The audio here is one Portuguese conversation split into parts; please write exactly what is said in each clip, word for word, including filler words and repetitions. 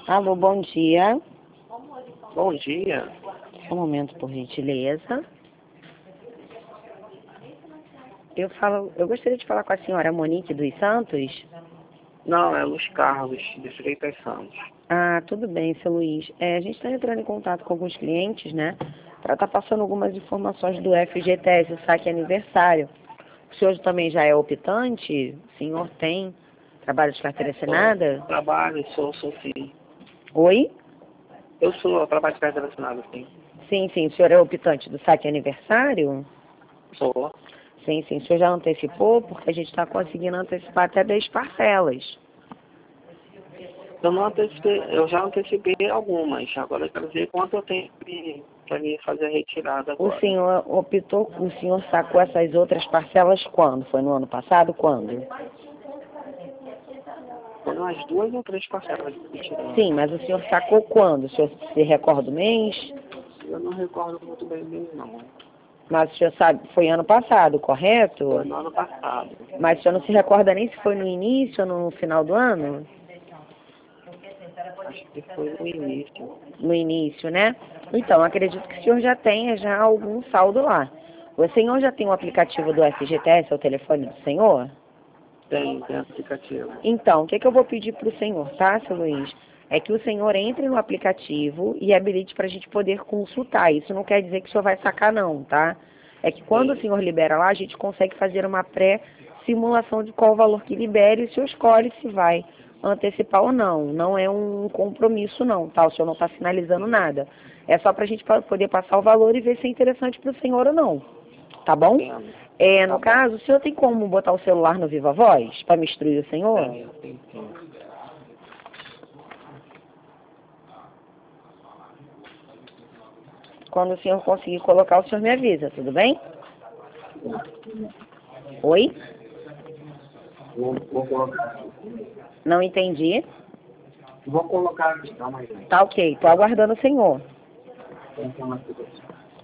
Alô, bom dia. Bom dia. Um momento, por gentileza. Eu falo, eu gostaria de falar com a senhora Monique dos Santos. Não, é Luiz Carlos, de Freitas Santos. Ah, tudo bem, seu Luiz. É, a gente está entrando em contato com alguns clientes, né? Para estar passando algumas informações do F G T S, o saque aniversário. O senhor também já é optante? O senhor tem trabalho de carteira assinada? Eu trabalho, sou, sou sim. Oi? Eu sou, eu trabalho de carteira assinada, sim. Sim, sim. O senhor é optante do saque aniversário? Sou. Sim, sim. O senhor já antecipou? Porque a gente está conseguindo antecipar até dez parcelas. Eu não antecipei, eu já antecipei algumas. Agora eu quero ver quanto eu tenho para me fazer a retirada O agora. senhor optou, o senhor sacou essas outras parcelas quando? Foi no ano passado? Quando? Foram umas duas ou três parcelas de retirada. Sim, mas o senhor sacou quando? O senhor se recorda do mês? Eu não recordo muito bem bem, não. Mas o senhor sabe, foi ano passado, correto? Foi no ano passado. Mas o senhor não se recorda nem se foi no início ou no final do ano? Acho que foi no início. No início, né? Então, acredito que o senhor já tenha já algum saldo lá. O senhor já tem o aplicativo do F G T S, é o telefone do senhor? Tem, tem aplicativo. Então, o que, que eu vou pedir para o senhor, tá, seu Luiz? É que o senhor entre no aplicativo e habilite para a gente poder consultar. Isso não quer dizer que o senhor vai sacar, não, tá? É que quando o senhor libera lá, a gente consegue fazer uma pré-simulação de qual o valor que libera e o senhor escolhe se vai antecipar ou não. Não é um compromisso, não, tá? O senhor não está sinalizando nada. É só para a gente poder passar o valor e ver se é interessante para o senhor ou não. Tá bom? É, no Tá bom. caso, o senhor tem como botar o celular no Viva Voz para me instruir o senhor? Tem, tem, tem. Quando o senhor conseguir colocar, o senhor me avisa, tudo bem? Oi? Vou, vou colocar. Não entendi. Vou colocar aqui, calma aí. Tá ok, tô aguardando o senhor. Tem que uma situação.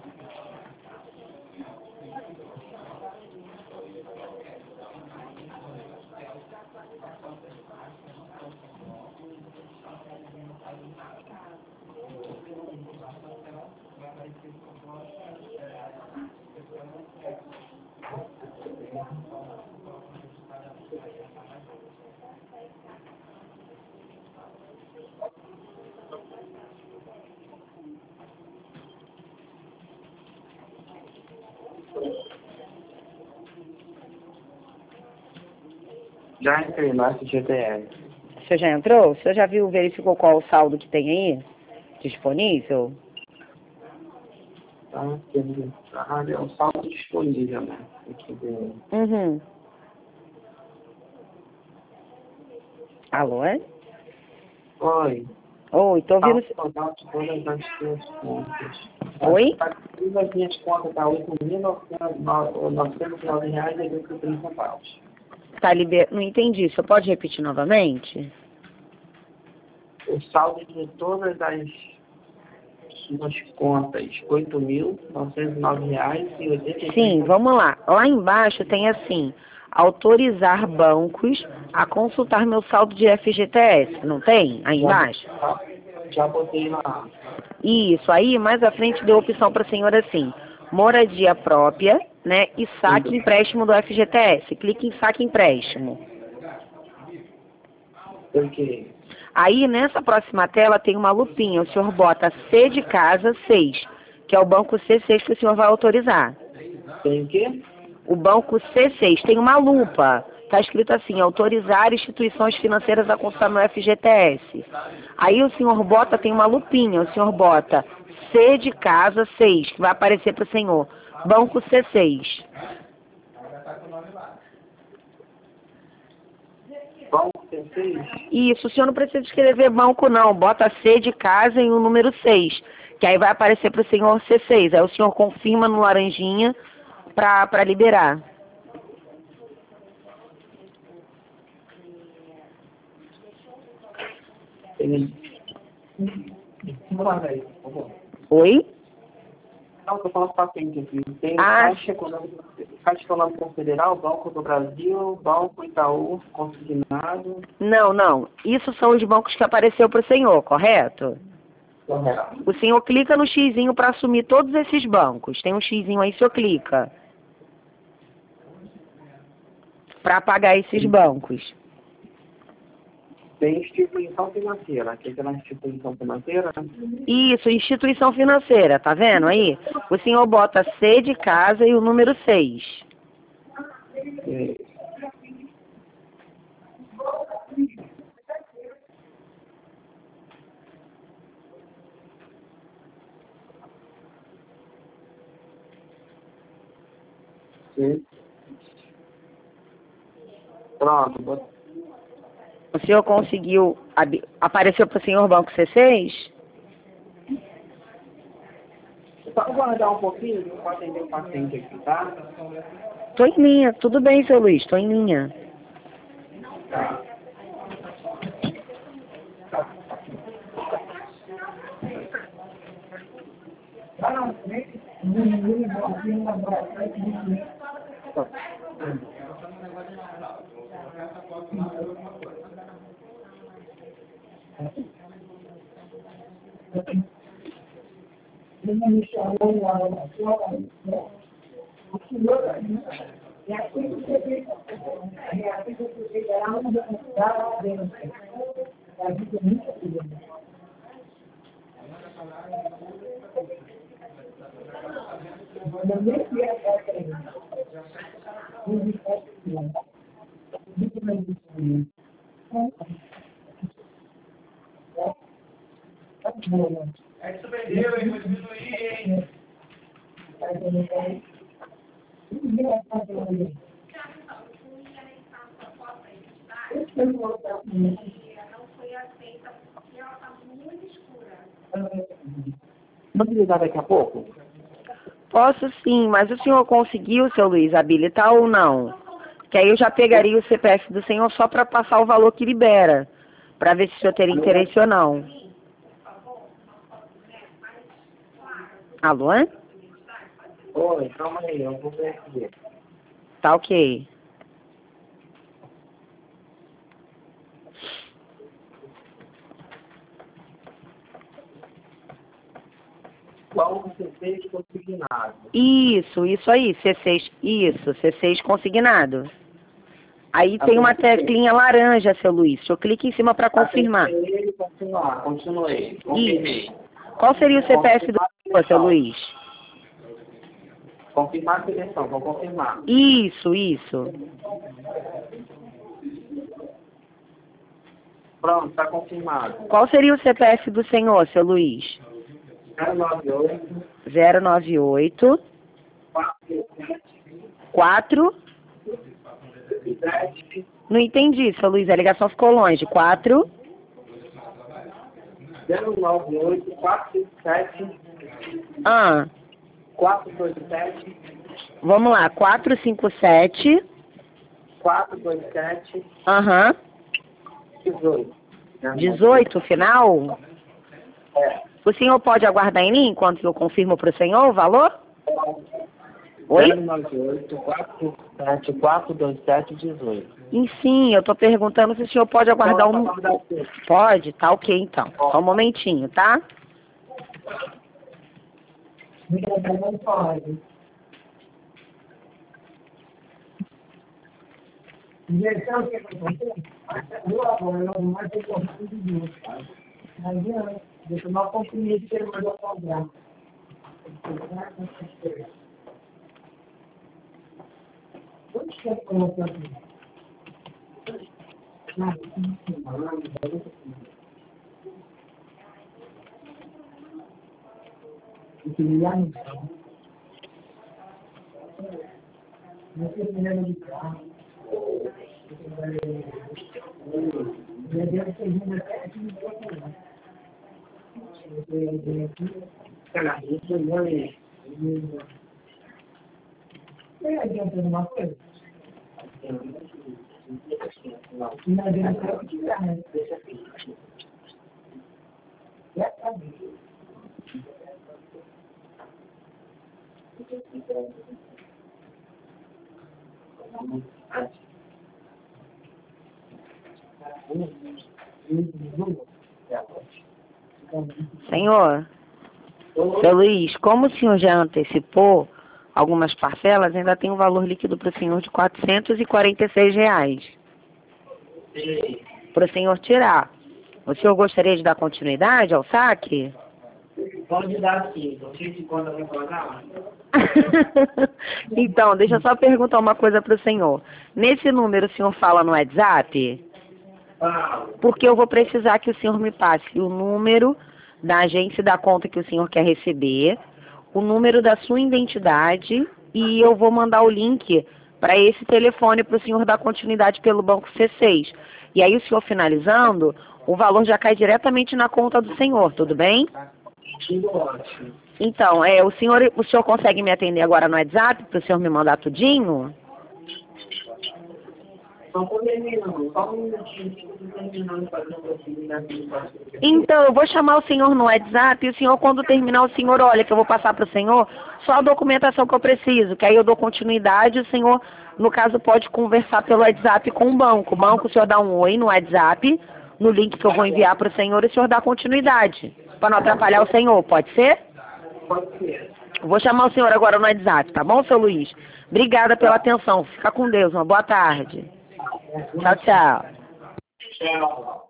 Já entrei no F G T S. O senhor já entrou? O senhor já viu, verificou qual o saldo que tem aí disponível? Tá? Ah, é um saldo disponível, né? Aqui do... Uhum. Alô, é? Oi. Oi, tô ouvindo... Saldo total de todas as suas contas. Oi? Todas as minhas contas estão oito mil novecentos e nove reais e oitenta e três centavos. Tá liber... Não entendi, o senhor pode repetir novamente? O saldo de todas as suas contas, oito mil novecentos e nove reais e oitenta e três Sim, centavos. vamos lá. Lá embaixo tem assim, autorizar bancos a consultar meu saldo de F G T S, não tem? Aí embaixo? Já, já botei lá. Isso, aí mais à frente deu opção para a senhora assim, moradia própria, né, e saque empréstimo do F G T S. Clique em saque empréstimo. Porque Aí nessa próxima tela tem uma lupinha, o senhor bota C de casa seis, que é o banco C seis que o senhor vai autorizar. tem o quê? O banco C seis tem uma lupa. Está escrito assim, autorizar instituições financeiras a consultar no F G T S. Aí o senhor bota, tem uma lupinha, o senhor bota C de casa seis, que vai aparecer para o senhor. Banco C seis. Banco C seis? Isso, o senhor não precisa escrever banco não, bota C de casa e o número seis, que aí vai aparecer para o senhor C seis. Aí o senhor confirma no laranjinha para liberar. Ele... Vamos lá, velho. Por favor. Oi? Não, estou falando paciente aqui. Tem Ah. Caixa Econômica, Caixa Econômica Federal, Banco do Brasil, Banco Itaú, Consignado. Não, não. Isso são os bancos que apareceu para o senhor, correto? Correto. O senhor clica no xizinho para assumir todos esses bancos. Tem um xizinho aí, o senhor clica. Para pagar esses bancos. Tem instituição financeira. Aqui é na instituição financeira. Isso, instituição financeira, tá vendo aí? O senhor bota C de casa e o número seis. É. Sim. Pronto. bot- O senhor conseguiu... ab- Apareceu para o senhor banco C seis? Só aguardar um pouquinho para atender o paciente aqui, tá? Tô em linha. Tudo bem, seu Luiz, tô em linha. Tá. É que você perdeu, hein? Vou diminuir, hein? Vamos ligar daqui a pouco? Posso sim, mas o senhor conseguiu, seu Luiz, habilitar ou não? Que aí eu já pegaria o C P F do senhor só para passar o valor que libera, para ver se o senhor teria interesse ou não. Alô? Oi, calma aí, eu vou ver aqui. Tá ok. Qual você fez consignado? Isso, isso aí, C seis, isso, C seis consignado. Aí tem uma teclinha laranja, seu Luiz. O senhor clica em cima para confirmar. Apertei, continuar, continuei, confirmei. Qual seria o C P F do senhor, seu Luiz? Confirmar a seleção, vou confirmar. Isso, isso. Pronto, está confirmado. Qual seria o C P F do senhor, seu Luiz? zero nove oito, zero nove oito, quatro quatro. sete, Não entendi, seu Luiz, a ligação ficou longe. quatro. zero nove oito, quatro sete, Ah, quatro dois sete, vamos lá, quatro cinco sete. quatro dois sete, Aham. dezoito. dezoito, final? É. O senhor pode aguardar em mim enquanto eu confirmo para o senhor o valor? Oi? zero nove oito, quatro sete, quatro dois sete, dezoito. E sim, eu estou perguntando se o senhor pode aguardar um... Pode? Tá ok, então. Só um momentinho, tá? Não pode. Direção, o que aconteceu? Agora, não mais ter corrido de novo. Não adianta. Deixa eu mal comprimir que ele mandou cobrar. Onde que é que colocou aqui? Ah, utilizar não sei se lembra de carro. Deve ser vindo até aqui no próximo. Cara, isso não é. Não adianta uma coisa? Não adianta o que dá, né? Já sabe. Senhor, seu Luiz, como o senhor já antecipou algumas parcelas, ainda tem um valor líquido para o senhor de quatrocentos e quarenta e seis reais. Para o senhor tirar. O senhor gostaria de dar continuidade ao saque? Pode dar sim, não sei se conta vai pagar. Então, deixa eu só perguntar uma coisa para o senhor. Nesse número o senhor fala no WhatsApp? Porque eu vou precisar que o senhor me passe o número da agência da conta que o senhor quer receber, o número da sua identidade e eu vou mandar o link para esse telefone para o senhor dar continuidade pelo banco C seis. E aí o senhor finalizando, o valor já cai diretamente na conta do senhor, tudo bem? Tudo ótimo. Então, é, o senhor, o senhor consegue me atender agora no WhatsApp para o senhor me mandar tudinho? Só tô terminando, só um minutinho que eu tô terminando fazendo assim, Então, eu vou chamar o senhor no WhatsApp e o senhor, quando terminar, o senhor olha que eu vou passar para o senhor só a documentação que eu preciso, que aí eu dou continuidade e o senhor, no caso, pode conversar pelo WhatsApp com o banco. O banco, o senhor dá um oi no WhatsApp, no link que eu vou enviar para o senhor e o senhor dá continuidade, para não atrapalhar o senhor, pode ser? Pode ser. Vou chamar o senhor agora no WhatsApp, tá bom, seu Luiz? Obrigada pela atenção. Fica com Deus. Uma boa tarde. Tchau, tchau. Tchau.